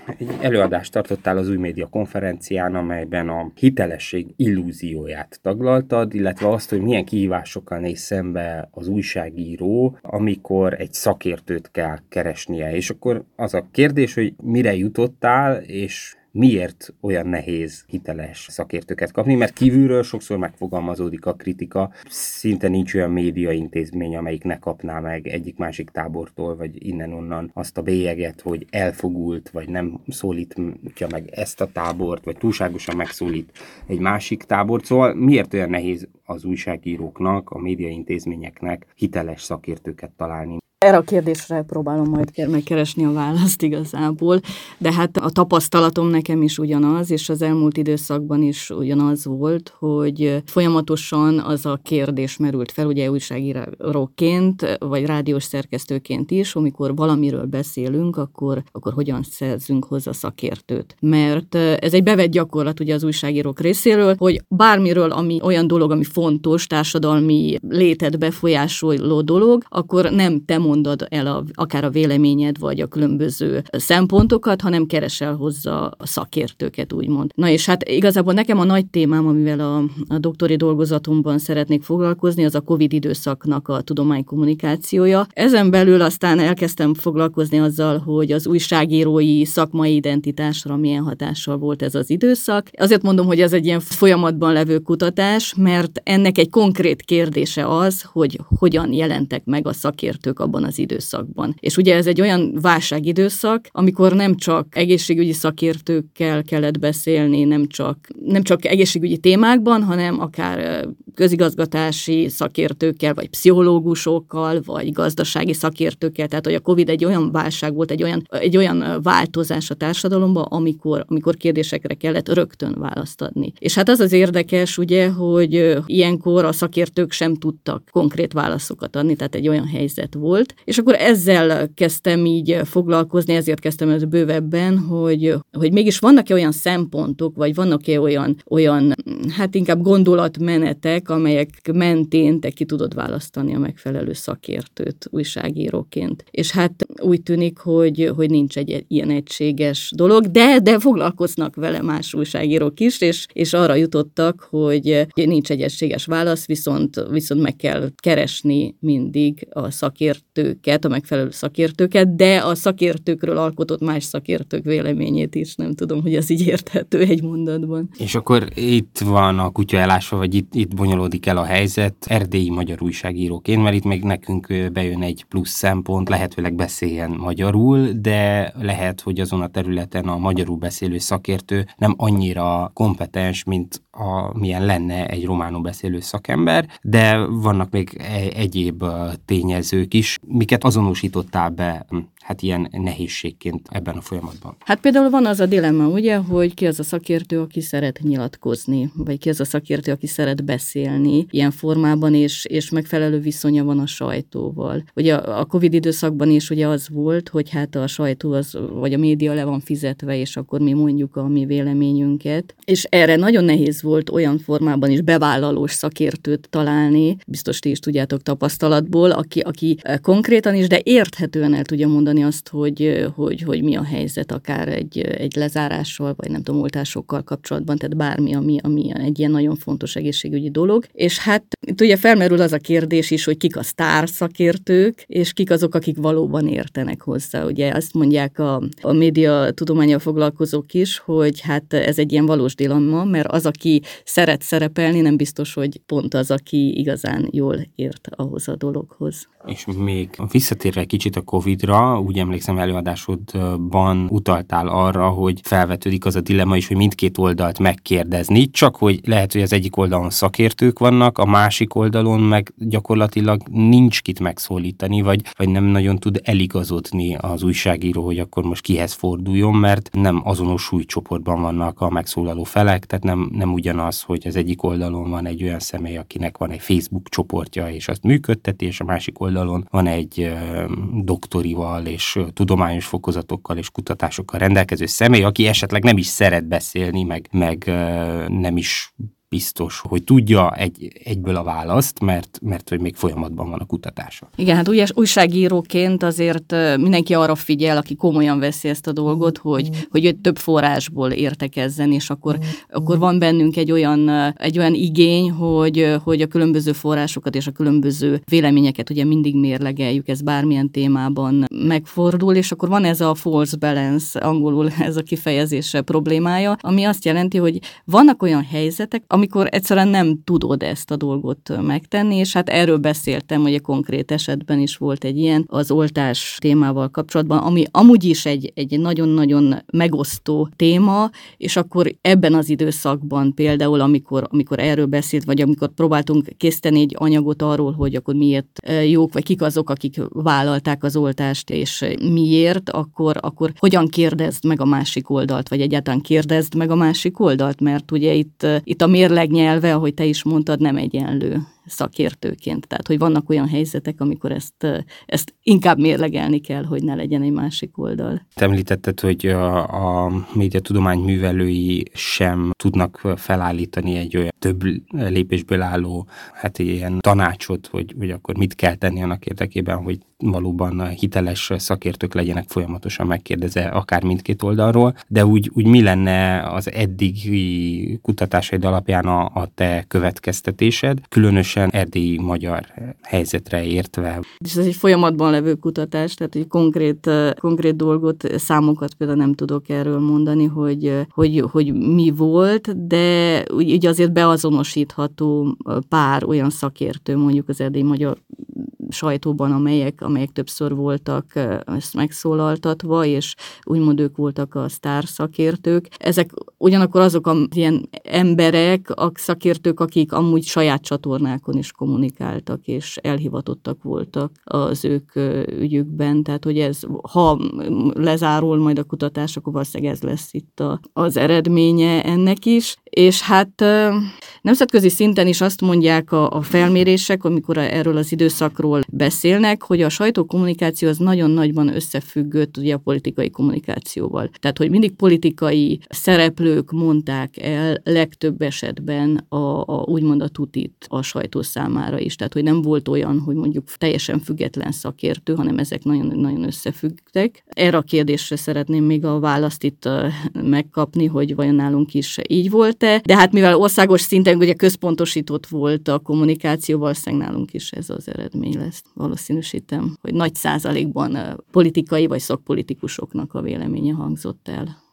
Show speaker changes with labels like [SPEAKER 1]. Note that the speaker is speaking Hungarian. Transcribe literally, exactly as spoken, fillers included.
[SPEAKER 1] egy előadást tartottál az Új Média konferencián, amelyben a hitelesség illúzióját taglaltad, illetve azt, hogy milyen kihívásokkal néz szembe az újságíró, amikor egy szakértőt kell keresnie. És akkor az a kérdés, hogy mire jutottál, és miért olyan nehéz hiteles szakértőket kapni, mert kívülről sokszor megfogalmazódik a kritika, szinte nincs olyan média intézmény, amelyik ne kapná meg egyik-másik tábortól, vagy innen-onnan azt a bélyeget, hogy elfogult, vagy nem szólítja meg ezt a tábort, vagy túlságosan megszólít egy másik tábort. Szóval miért olyan nehéz az újságíróknak, a média intézményeknek hiteles szakértőket találni?
[SPEAKER 2] Erre a kérdésre próbálom majd megkeresni a választ igazából, de hát a tapasztalatom nekem is ugyanaz, és az elmúlt időszakban is ugyanaz volt, hogy folyamatosan az a kérdés merült fel, ugye újságíróként, vagy rádiós szerkesztőként is, amikor valamiről beszélünk, akkor, akkor hogyan szerzünk hozzá szakértőt. Mert ez egy bevett gyakorlat ugye az újságírók részéről, hogy bármiről, ami olyan dolog, ami fontos, társadalmi létet befolyásoló dolog, akkor nem te mondod el a, akár a véleményed, vagy a különböző szempontokat, hanem keresel hozzá a szakértőket, úgymond. Na és hát igazából nekem a nagy témám, amivel a, a doktori dolgozatomban szeretnék foglalkozni, az a Covid időszaknak a tudománykommunikációja. Ezen belül aztán elkezdtem foglalkozni azzal, hogy az újságírói szakmai identitásra milyen hatással volt ez az időszak. Azért mondom, hogy ez egy ilyen folyamatban levő kutatás, mert ennek egy konkrét kérdése az, hogy hogyan jelentek meg a szakértők abban az időszakban. És ugye ez egy olyan válságidőszak, amikor nem csak egészségügyi szakértőkkel kellett beszélni, nem csak, nem csak egészségügyi témákban, hanem akár közigazgatási szakértőkkel, vagy pszichológusokkal, vagy gazdasági szakértőkkel. Tehát, hogy a Covid egy olyan válság volt, egy olyan, egy olyan változás a társadalomban, amikor, amikor kérdésekre kellett rögtön választ adni. És hát az az érdekes, ugye, hogy ilyenkor a szakértők sem tudtak konkrét válaszokat adni, tehát egy olyan helyzet volt. És akkor ezzel kezdtem így foglalkozni, ezért kezdtem ez bővebben, hogy, hogy mégis vannak-e olyan szempontok, vagy vannak-e olyan, olyan, hát inkább gondolatmenetek, amelyek mentén te ki tudod választani a megfelelő szakértőt újságíróként. És hát úgy tűnik, hogy, hogy nincs egy ilyen egységes dolog, de, de foglalkoznak vele más újságírók is, és, és arra jutottak, hogy nincs egy egységes válasz, viszont, viszont meg kell keresni mindig a szakértőket, a megfelelő szakértőket, de a szakértőkről alkotott más szakértők véleményét is, nem tudom, hogy ez így érthető egy mondatban.
[SPEAKER 1] És akkor itt van a kutya elásva, vagy itt, itt bonyolódik el a helyzet erdélyi magyar újságíróként, mert itt még nekünk bejön egy plusz szempont, lehetőleg beszéljen magyarul, de lehet, hogy azon a területen a magyarul beszélő szakértő nem annyira kompetens, mint a, milyen lenne egy románul beszélő szakember, de vannak még egyéb tényezők is, miket azonosítottál be, hát ilyen nehézségként ebben a folyamatban.
[SPEAKER 2] Hát például van az a dilemma, ugye, hogy ki az a szakértő, aki szeret nyilatkozni, vagy ki az a szakértő, aki szeret beszélni ilyen formában, és, és megfelelő viszonya van a sajtóval. Ugye a Covid időszakban is ugye az volt, hogy hát a sajtó az, vagy a média le van fizetve, és akkor mi mondjuk a mi véleményünket. És erre nagyon nehéz volt olyan formában is bevállalós szakértőt találni, biztos ti is tudjátok tapasztalatból, aki, aki konkrétan is, de érthetően el tudja mondani azt, hogy, hogy, hogy mi a helyzet akár egy, egy lezárással, vagy nem tudom, oltásokkal kapcsolatban, tehát bármi, ami, ami egy ilyen nagyon fontos egészségügyi dolog. És hát itt ugye felmerül az a kérdés is, hogy kik a sztár szakértők, és kik azok, akik valóban értenek hozzá. Ugye azt mondják a, a média tudománnyal foglalkozók is, hogy hát ez egy ilyen valós dilemma, mert az, aki szeret szerepelni, nem biztos, hogy pont az, aki igazán jól ért ahhoz a dologhoz.
[SPEAKER 1] És még visszatérve egy kicsit a Covidra, úgy emlékszem, előadásodban utaltál arra, hogy felvetődik az a dilemma is, hogy mindkét oldalt megkérdezni, csak hogy lehet, hogy az egyik oldalon szakértők vannak, a másik oldalon meg gyakorlatilag nincs kit megszólítani, vagy, vagy nem nagyon tud eligazodni az újságíró, hogy akkor most kihez forduljon, mert nem azonos súlycsoportban vannak a megszólaló felek, tehát nem, nem ugyanaz, hogy az egyik oldalon van egy olyan személy, akinek van egy Facebook csoportja, és azt működteti, és a másik oldalon van egy ö, doktorival és tudományos fokozatokkal és kutatásokkal rendelkező személy, aki esetleg nem is szeret beszélni, meg, meg nem is biztos, hogy tudja egy, egyből a választ, mert, mert hogy még folyamatban van a kutatása.
[SPEAKER 2] Igen, hát új, újságíróként azért mindenki arra figyel, aki komolyan veszi ezt a dolgot, hogy, hogy több forrásból értekezzen, és akkor, akkor van bennünk egy olyan, egy olyan igény, hogy, hogy a különböző forrásokat és a különböző véleményeket ugye mindig mérlegeljük, ez bármilyen témában megfordul, és akkor van ez a false balance, angolul ez a kifejezés problémája, ami azt jelenti, hogy vannak olyan helyzetek, amikor egyszerűen nem tudod ezt a dolgot megtenni, és hát erről beszéltem, hogy a konkrét esetben is volt egy ilyen az oltás témával kapcsolatban, ami amúgy is egy, egy nagyon-nagyon megosztó téma, és akkor ebben az időszakban például, amikor, amikor erről beszélt, vagy amikor próbáltunk készíteni egy anyagot arról, hogy akkor miért jók, vagy kik azok, akik vállalták az oltást, és miért, akkor, akkor hogyan kérdezd meg a másik oldalt, vagy egyáltalán kérdezd meg a másik oldalt, mert ugye itt, itt a mérleg nyelve, ahogy te is mondtad, nem egyenlő szakértőként. Tehát, hogy vannak olyan helyzetek, amikor ezt, ezt inkább mérlegelni kell, hogy ne legyen egy másik oldal.
[SPEAKER 1] Te említetted, hogy a, a médiatudomány művelői sem tudnak felállítani egy olyan több lépésből álló, hát ilyen tanácsot, hogy, hogy akkor mit kell tenni annak érdekében, hogy valóban hiteles szakértők legyenek folyamatosan megkérdezve akár mindkét oldalról, de úgy, úgy mi lenne az eddigi kutatásaid alapján a, a te következtetésed, különösen erdélyi magyar helyzetre értve?
[SPEAKER 2] És ez egy folyamatban levő kutatás, tehát egy konkrét, konkrét dolgot, számokat például nem tudok erről mondani, hogy, hogy, hogy mi volt, de ugye azért beazonosítható pár olyan szakértő, mondjuk az erdélyi magyar sajtóban, amelyek, amelyek többször voltak ezt megszólaltatva, és úgymond ők voltak a sztár szakértők. Ezek ugyanakkor azok a ilyen emberek, a szakértők, akik amúgy saját csatornákon is kommunikáltak, és elhivatottak voltak az ők ügyükben. Tehát, hogy ez, ha lezárul majd a kutatás, akkor valószínűleg ez lesz itt a, az eredménye ennek is. És hát nemzetközi szinten is azt mondják a, a felmérések, amikor erről az időszakról beszélnek, hogy a sajtókommunikáció az nagyon nagyban összefüggött ugye a politikai kommunikációval. Tehát, hogy mindig politikai szereplők mondták el legtöbb esetben a, a úgymond a tutit a sajtó számára is. Tehát, hogy nem volt olyan, hogy mondjuk teljesen független szakértő, hanem ezek nagyon-nagyon összefüggtek. Erre a kérdésre szeretném még a választ itt megkapni, hogy vajon nálunk is így volt-e. De hát mivel országos szinten ugye központosított volt a kommunikáció, valószínűleg nálunk is ez az eredmény lesz. Valószínűsítem, hogy nagy százalékban politikai vagy szakpolitikusoknak a véleménye hangzott el.